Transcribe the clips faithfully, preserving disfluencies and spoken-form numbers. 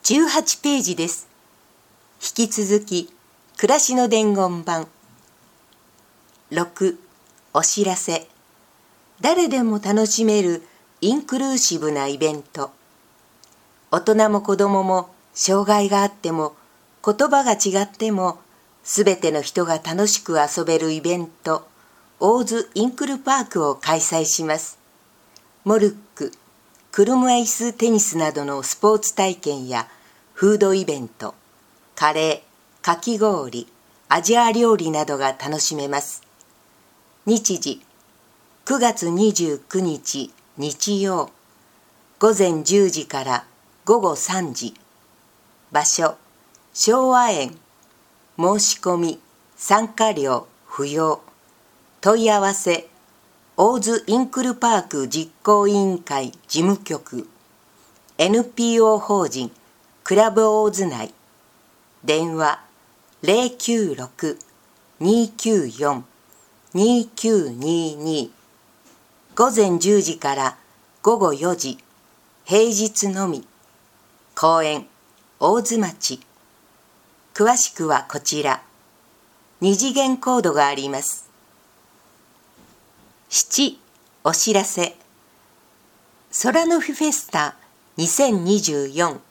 じゅうはちページです。引き続き、暮らしの伝言版。ろく、お知らせ。誰でも楽しめるインクルーシブなイベント。大人も子供も障害があっても、言葉が違っても、すべての人が楽しく遊べるイベント、オーズインクルパークを開催します。モルック、車椅子テニスなどのスポーツ体験やフードイベント、カレー、かき氷、アジア料理などが楽しめます。日時、くがつにじゅうくにち日曜、ごぜんじゅうじからごごさんじ。場所、昭和園。申し込み、参加料不要。問い合わせ、オーズインクルパーク実行委員会事務局 エヌピーオー 法人クラブオーズ内電話 ゼロきゅうろく にーきゅうよん にーきゅうにーにー 午前じゅうじからごごよじ平日のみ公園大津町詳しくはこちら二次元コードがあります。なな、お知らせ。空のフィフェスタにせんにじゅうよん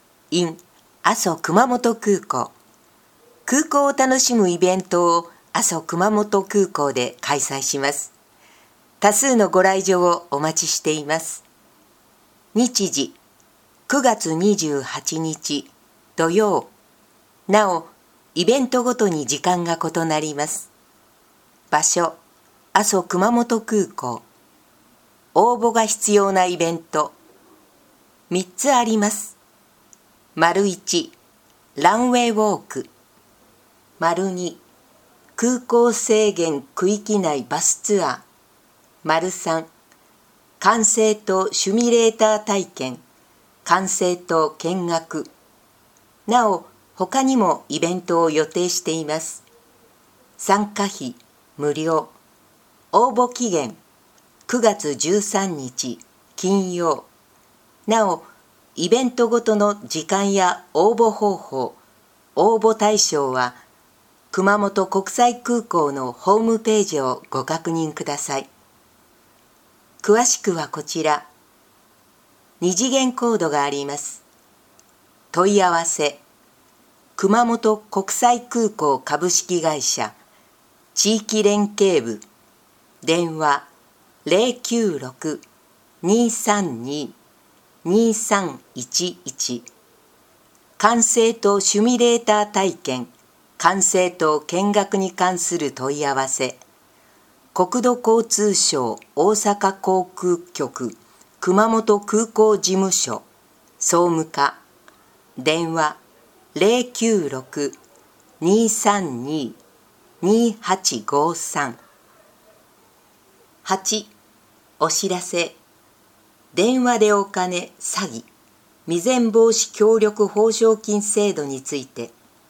in 阿蘇熊本空港。空港を楽しむイベントを阿蘇熊本空港で開催します。多数のご来場をお待ちしています。日時、くがつにじゅうはちにち土曜。なお、イベントごとに時間が異なります。場所、阿蘇熊本空港。応募が必要なイベント。みっつあります。丸いち、ランウェイウォーク。丸に、空港制限区域内バスツアー。丸さん、管制塔シミュレーター体験。管制塔見学。なお、他にもイベントを予定しています。参加費無料。応募期限くがつじゅうさんにち金曜。なお、イベントごとの時間や応募方法、応募対象は熊本国際空港のホームページをご確認ください。詳しくはこちら。二次元コードがあります。問い合わせ。熊本国際空港株式会社地域連携部電話 ゼロきゅうろく にーさんに にーさんいちいち 管制塔シミュレーター体験管制塔見学に関する問い合わせ国土交通省大阪航空局熊本空港事務所総務課電話ゼロきゅうろく にーさんに にーはちごさん。はち、お知らせ。電話でお金詐欺未然防止協力報奨金制度について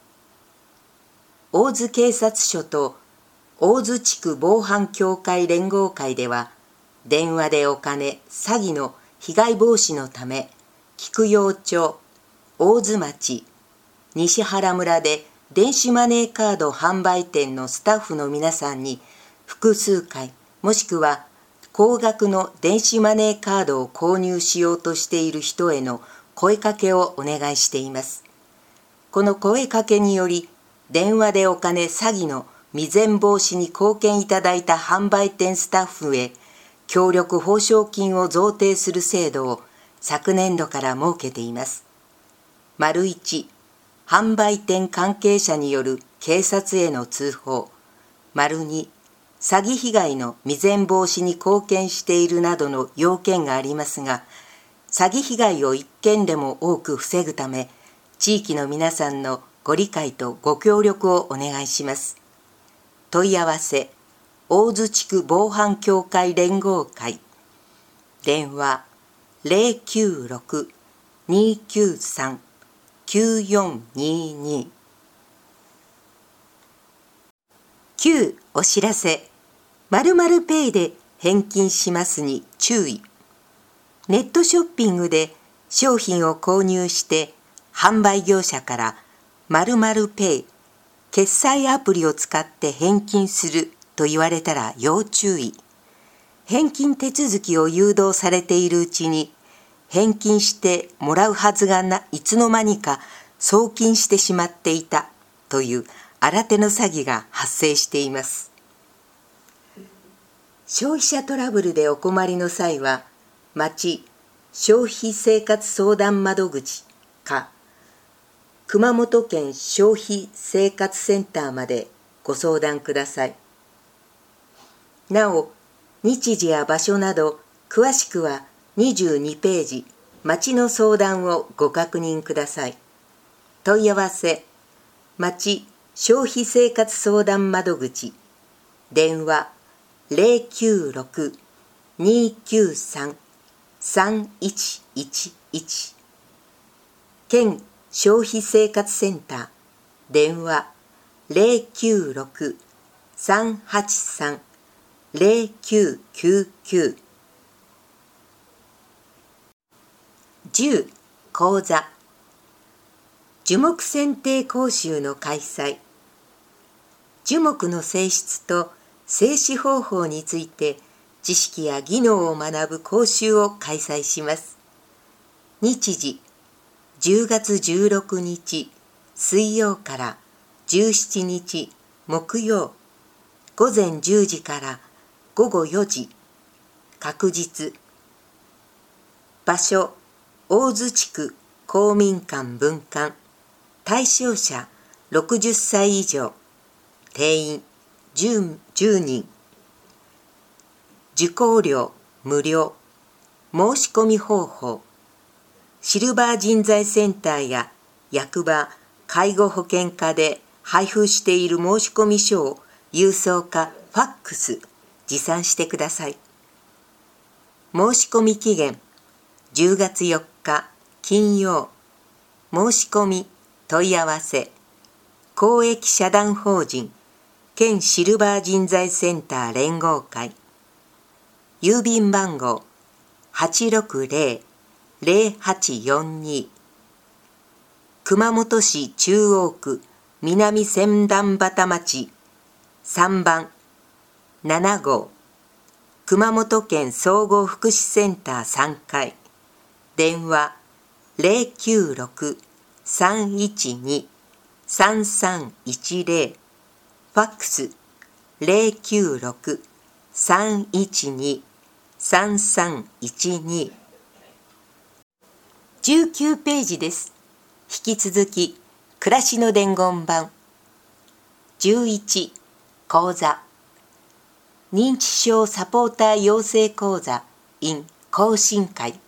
大津警察署と大津地区防犯協会連合会では電話でお金詐欺の被害防止のため菊陽町大津町西原村で電子マネーカード販売店のスタッフの皆さんに複数回もしくは高額の電子マネーカードを購入しようとしている人への声かけをお願いしています。この声かけにより電話でお金詐欺の未然防止に貢献いただいた販売店スタッフへ協力報奨金を贈呈する制度を昨年度から設けています。丸いち、販売店関係者による警察への通報。丸に、詐欺被害の未然防止に貢献しているなどの要件がありますが、詐欺被害を一件でも多く防ぐため、地域の皆さんのご理解とご協力をお願いします。問い合わせ、大津地区防犯協会連合会。電話、ゼロきゅうろく にーきゅうさん きゅうよんにーにー。きゅう、お知らせ。〇〇ペイで返金しますに注意。ネットショッピングで商品を購入して販売業者から〇〇ペイ、決済アプリを使って返金すると言われたら要注意。返金手続きを誘導されているうちに、返金してもらうはずがないつの間にか送金してしまっていたという新手の詐欺が発生しています。消費者トラブルでお困りの際は、町消費生活相談窓口か熊本県消費生活センターまでご相談ください。なお、日時や場所など詳しくはにじゅうにページ、町の相談をご確認ください。問い合わせ、町消費生活相談窓口、電話 ゼロきゅうろく にーきゅうさん さんいちいちいち、県消費生活センター、電話 ゼロきゅうろく さんはちさん ゼロきゅうきゅうきゅう。じゅう講座、樹木選定講習の開催。樹木の性質と製糸方法について知識や技能を学ぶ講習を開催します。日時じゅうがつじゅうろくにち水曜からじゅうしちにち木曜、午前じゅうじから午後よじ、確実。場所、大津地区公民館分館。対象者ろくじゅっさい以上。定員じゅう、じゅうにん。受講料無料。申し込み方法。シルバー人材センターや役場、介護保険課で配布している申し込み書を郵送かファックス、持参してください。申し込み期限じゅうがつよっか金曜。申し込み問い合わせ、公益社団法人県シルバー人材センター連合会。郵便番号 はちろくぜろ ぜろはちよんに、熊本市中央区南千旦畑町さんばんななごう、熊本県総合福祉センターさんかい。電話ゼロきゅうろく さんいちに さんさんいちゼロ、ファックスゼロきゅうろく さんいちに さんさんいちに。じゅうきゅうページです。引き続き暮らしの伝言版。じゅういち講座、認知症サポーター養成講座 in 講信会。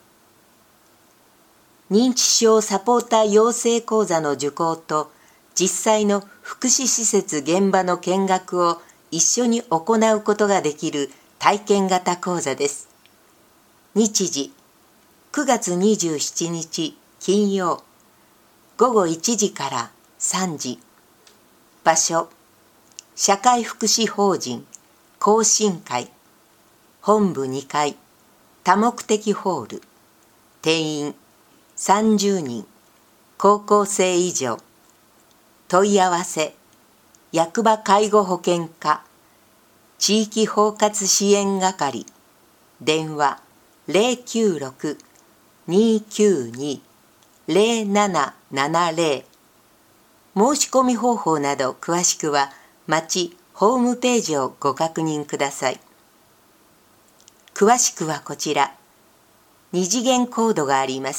認知症サポーター養成講座の受講と実際の福祉施設現場の見学を一緒に行うことができる体験型講座です。日時くがつにじゅうしちにち金曜、ごごいちじからさんじ。場所、社会福祉法人講信会本部にかい多目的ホール。定員さんじゅうにん、高校生以上。問い合わせ、役場介護保険課地域包括支援係。電話ゼロきゅうろく にーきゅうに ゼロななななゼロ。申し込み方法など詳しくは町ホームページをご確認ください。詳しくはこちら、二次元コードがあります。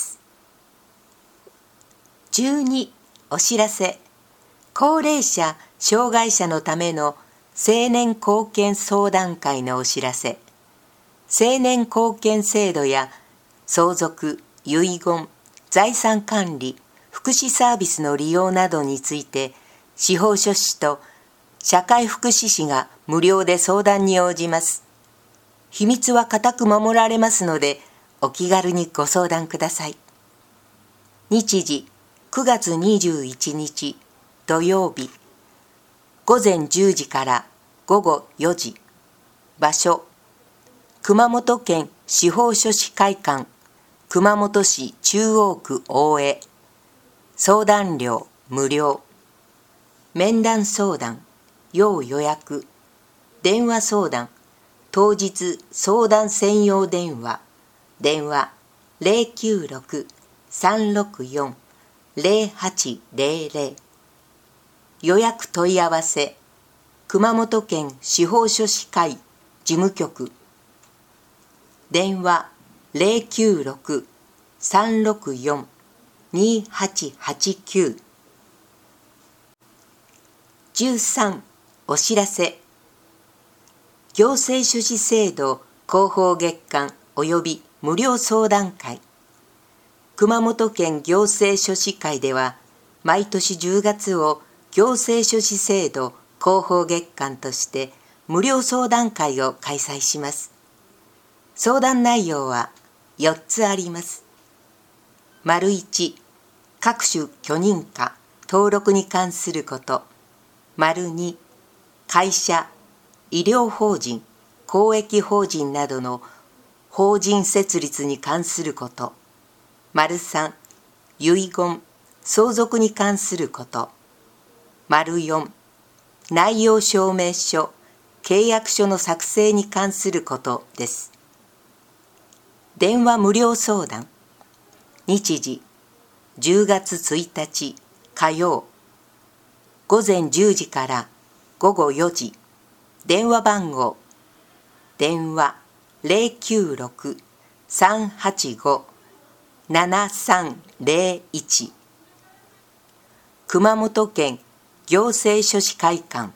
じゅうにお知らせ、高齢者・障害者のための青年貢献相談会のお知らせ。青年貢献制度や相続、遺言、財産管理、福祉サービスの利用などについて、司法書士と社会福祉士が無料で相談に応じます。秘密は固く守られますので、お気軽にご相談ください。日時くがつにじゅういちにち土曜日、ごぜんじゅうじからごごよじ。場所、熊本県司法書士会館、熊本市中央区大江。 相談料無料。面談相談、要予約。電話相談、当日相談専用電話。電話 ゼロきゅうろく さんろくよん ゼロはちゼロゼロ。予約問い合わせ、熊本県司法書士会事務局。電話 ゼロきゅうろく さんろくよん にはちはちきゅう。じゅうさん、お知らせ。行政書士制度広報月間及び無料相談会。熊本県行政書士会では、毎年じゅうがつを行政書士制度広報月間として無料相談会を開催します。相談内容はよっつあります。丸いち、各種許認可、登録に関すること。丸に、会社、医療法人、公益法人などの法人設立に関すること。丸さん、遺言、相続に関すること。丸よん、内容証明書、契約書の作成に関することです。電話無料相談。日時、じゅうがつついたち火曜、ごぜんじゅうじからごごよじ。電話番号、電話 ゼロきゅうろく さんはちご ななさんゼロいち。熊本県行政書士会館。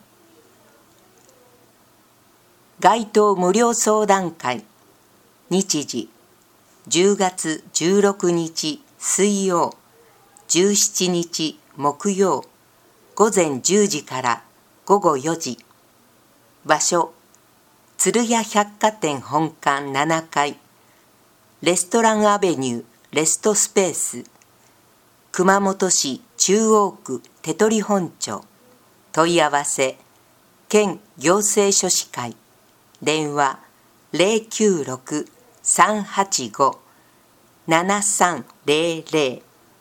街頭無料相談会。日時、じゅうがつじゅうろくにち水曜、じゅうしちにち木曜、ごぜんじゅうじからごごよじ。場所、鶴屋百貨店本館ななかい、レストランアベニューレストスペース、熊本市中央区手取本町。問い合わせ、県行政書士会。電話 ゼロきゅうろく さんはちご ななさんゼロゼロ。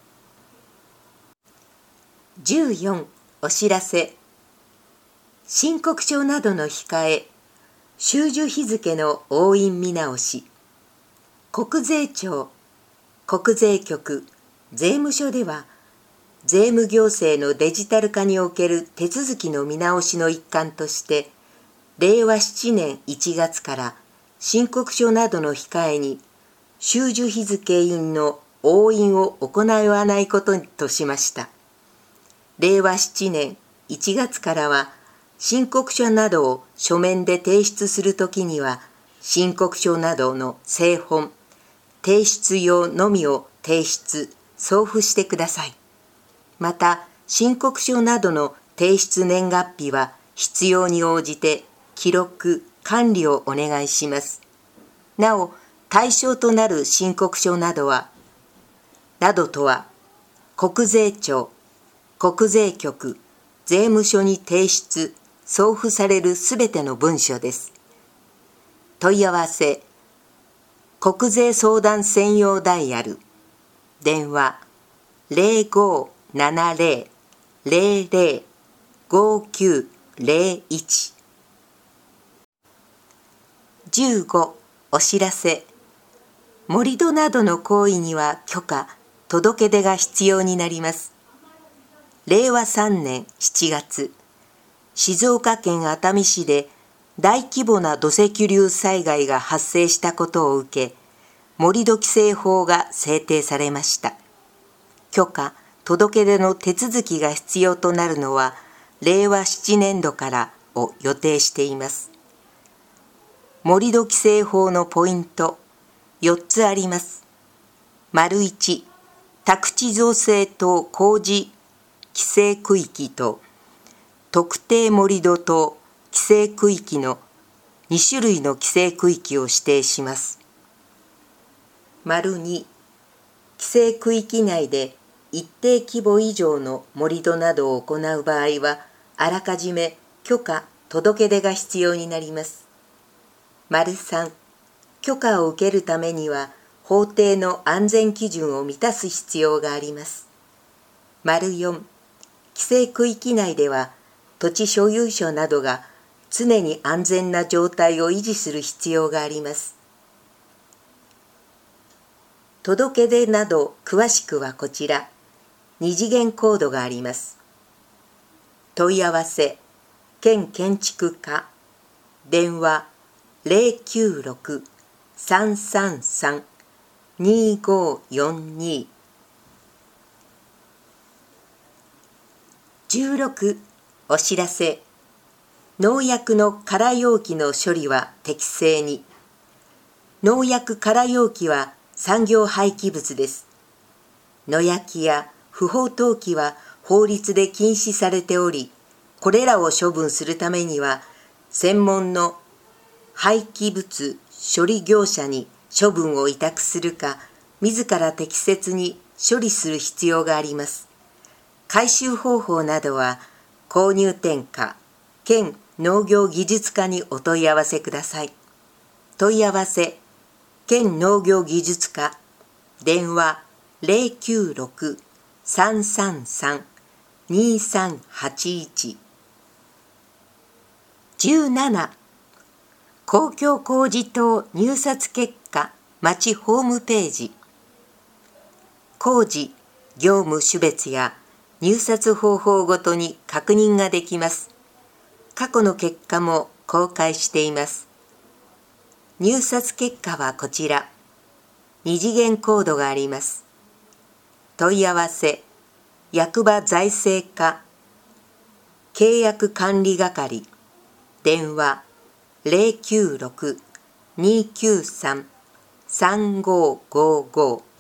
じゅうよん、お知らせ。申告書などの控え、収受日付の押印見直し。国税庁、国税局、税務署では、税務行政のデジタル化における手続きの見直しの一環として、れいわしちねんいちがつから申告書などの控えに、収受日付印の押印を行わないこととしました。れいわしちねんいちがつからは、申告書などを書面で提出するときには、申告書などの正本、提出用のみを提出・送付してください。また、申告書などの提出年月日は必要に応じて記録・管理をお願いします。なお、対象となる申告書などは、などとは、国税庁、国税局、税務署に提出・送付されるすべての文書です。問い合わせ、国税相談専用ダイヤル、電話ゼロごななゼロ ゼロゼロ ごきゅうゼロいち。じゅうご、お知らせ。盛り土などの行為には許可、届け出が必要になります。れいわさんねんしちがつ、静岡県熱海市で大規模な土石流災害が発生したことを受け、盛り土規制法が制定されました。許可・届け出の手続きが必要となるのは、れいわななねんどからを予定しています。盛り土規制法のポイント、よっつあります。丸いち、宅地造成等工事規制区域と特定盛土等規制区域のにしゅるいの規制区域を指定します。丸に、規制区域内で一定規模以上の盛土などを行う場合は、あらかじめ許可・届け出が必要になります。丸さん、許可を受けるためには、法定の安全基準を満たす必要があります。 よん、規制区域内では土地所有者などが常に安全な状態を維持する必要があります。届け出など詳しくはこちら、二次元コードがあります。問い合わせ、県建築課、電話 ゼロきゅうろく さんさんさん にごよんに。じゅうろく、お知らせ。農薬の空容器の処理は適正に。農薬空容器は産業廃棄物です。野焼きや不法投棄は法律で禁止されており、これらを処分するためには、専門の廃棄物処理業者に処分を委託するか、自ら適切に処理する必要があります。回収方法などは、購入店課、県農業技術課にお問い合わせください。問い合わせ、県農業技術課、電話 ゼロきゅうろく さんさんさん にさんはちいち。じゅうなな、公共工事等入札結果町ホームページ。工事、業務種別や入札方法ごとに確認ができます。過去の結果も公開しています。入札結果はこちら。二次元コードがあります。問い合わせ、役場財政課、契約管理係、電話 ゼロきゅうろく にきゅうさん さんごごご。